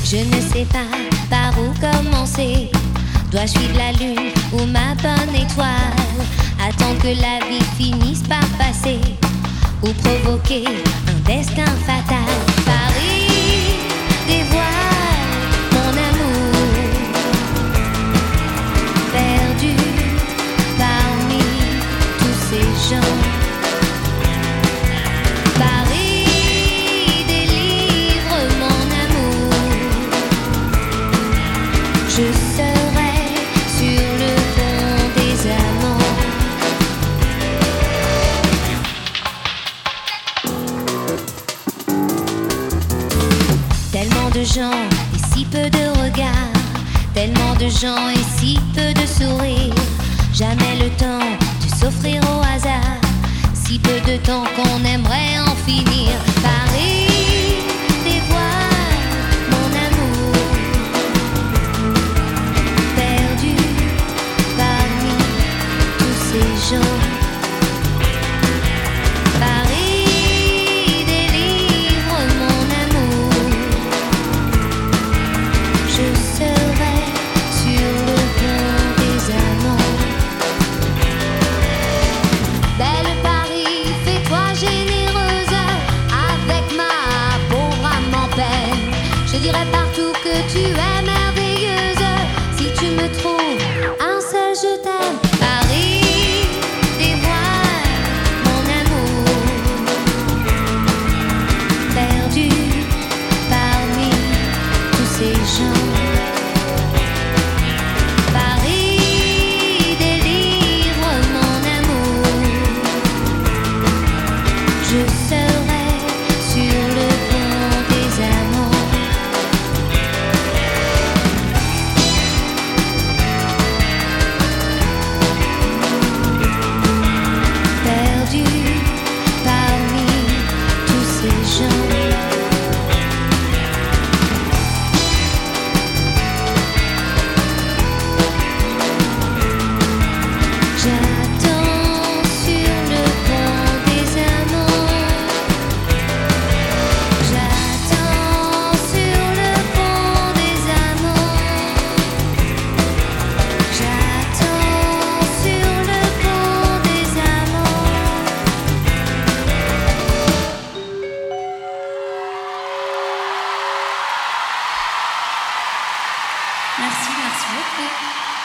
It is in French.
Je ne sais pas par où commencer. Dois-je suivre la lune ou ma bonne étoile? Attendre que la vie finisse par passer ou provoquer un destin fatal. Paris dévoile mon amour, perdu parmi tous ces gens. Paris délivre mon amour. Je serai sur le pont des amants. Tellement de gens et si peu de regards, tellement de gens et si peu de sourires. Jamais le temps de s'offrir au hasard, si peu de temps qu'on aimerait en finir. Paris dévoile mon amour, perdu parmi tous ces gens. Paris délivre mon amour. Je serai sur le pont des amants. Belle Paris, fais-toi généreuse avec ma pauvre âme en peine. Je dirai partout que tu es merveilleuse. Si tu me trouves un seul je t'aime. Paris dévoile mon amour, perdu parmi tous ces gens. Paris délivre mon amour. Je serai sur le pont des amants. Perdu parmi tous ces gens. J'attends sur le pont des amants. J'attends sur le pont des amants. J'attends sur le pont des amants. Merci beaucoup.